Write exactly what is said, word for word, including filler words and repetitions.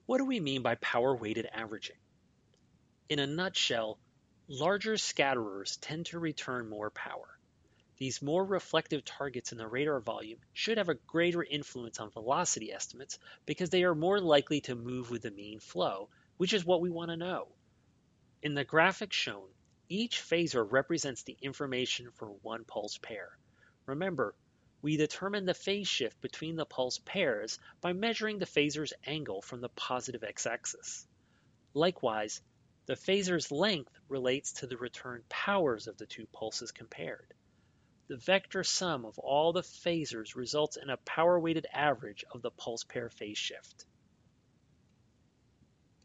What do we mean by power-weighted averaging? In a nutshell, larger scatterers tend to return more power. These more reflective targets in the radar volume should have a greater influence on velocity estimates because they are more likely to move with the mean flow, which is what we want to know. In the graphic shown, each phasor represents the information for one pulse pair. Remember, we determine the phase shift between the pulse pairs by measuring the phasor's angle from the positive x-axis. Likewise, the phasor's length relates to the return powers of the two pulses compared. The vector sum of all the phasors results in a power-weighted average of the pulse pair phase shift.